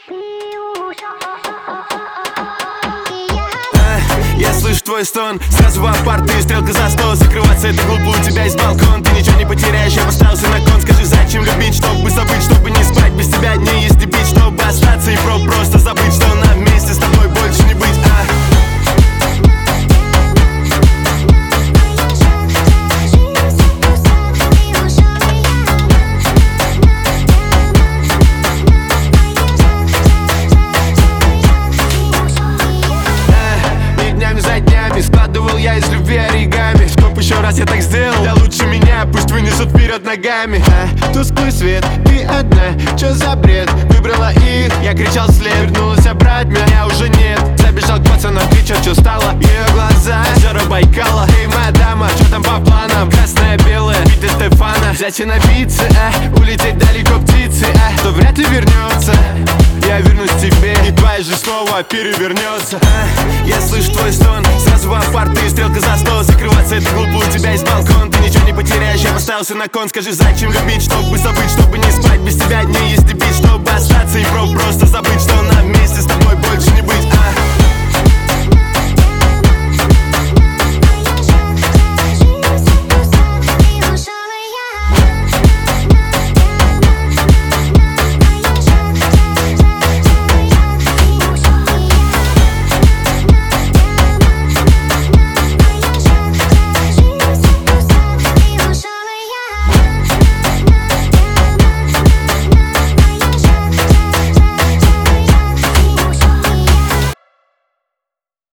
Я слышу твой стон, сразу в апарт, ты стрелка за 100. Закрываться это глупо, у тебя есть балкон. Ты ничего не потеряешь, я поставился на кон. Скажи, зачем любить, чтобы забыть, чтобы не спать без тебя дни, есть и бить, чтобы остаться и просто забыть, что нам вместе с тобой больше не быть. Складывал я из любви оригами. Чтоб еще раз я так сделал, да лучше меня пусть вынесут вперед ногами. Тусклый свет, ты одна, чё за бред? Выбрала их, я кричал вслед. Вернулась обратно, меня уже нет. Забежал к пацанам, кричал, чё стало? Ее глаза, озера Байкала. Эй, моя дама, чё там по планам? Красное, белое, биты Стефана. Взять и напиться, улететь далеко птицы, то вряд ли вернется. Я вернусь к тебе, и твоя жизнь снова перевернется. Я слышу твой стон, сразу в апарт, ты стрелка за 100. Закрываться это глупо, у тебя есть балкон. Ты ничего не потеряешь, я поставился на кон. Скажи, зачем любить, чтобы забыть, чтобы не спать без тебя дни, есть и бить, чтобы остаться и просто забыть, что нам вместе с тобой больше не быть.